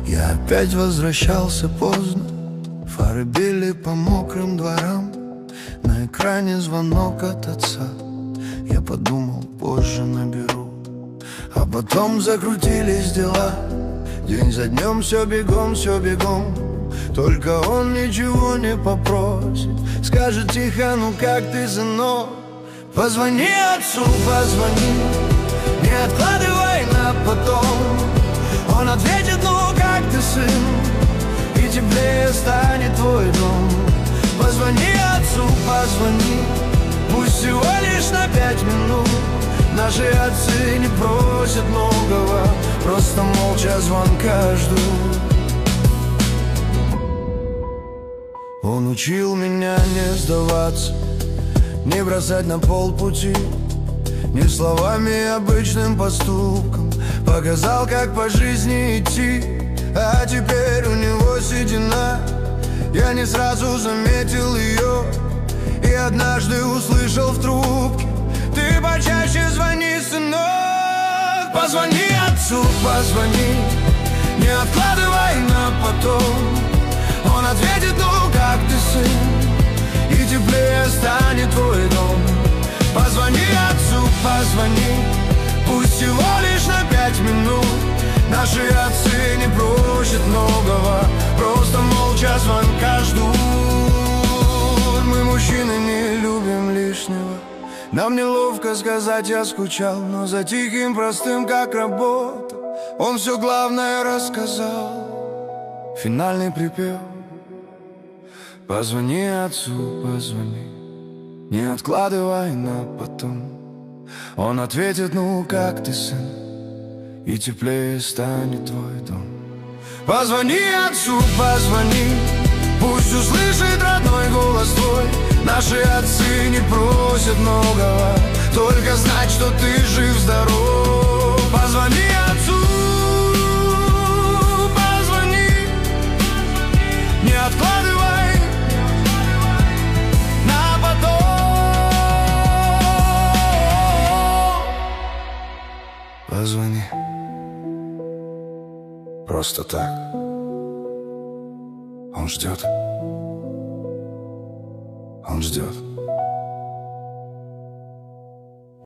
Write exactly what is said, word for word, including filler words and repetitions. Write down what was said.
Я опять возвращался поздно, фары били по мокрым дворам. На экране звонок от отца. Я подумал, позже наберу. А потом закрутились дела. День за днем все бегом, все бегом. Только он ничего не попросит. Скажет тихо, ну как ты, сынок? Позвони отцу, позвони, не откладывай на потом. Он ответит, ну как ты, сын? И теплее станет твой дом. Позвони отцу, позвони, пусть всего лишь на пять минут. Наши отцы не просят многого, просто молча звонка ждут. Он учил меня не сдаваться, не бросать на полпути, не словами, обычным поступком. Показал, как по жизни идти, а теперь у него седина. Я не сразу заметил ее и однажды услышал в трубке: ты почаще звони, сынок. Позвони отцу, позвони, не откладывай на потом. Он ответит, ну как ты, сын? И теплее станет твой дом. Позвони отцу, позвони, пусть всего лишь на пять минут. Наши отцы не просят многого, просто молча звонка ждут. Мы, мужчины, не любим лишнего. Нам неловко сказать, я скучал, но за тихим, простым, как работа, он все главное рассказал. Финальный припев. Позвони отцу, позвони, не откладывай на потом. Он ответит, ну как ты, сын? И теплее станет твой дом. Позвони отцу, позвони, пусть услышит родной голос твой. Наши отцы не просят многого, только знать, что ты жив-здоров. Позвони отцу, позвони, не откладывай на потом. Позвони. Просто так. Он ждет. Он ждет.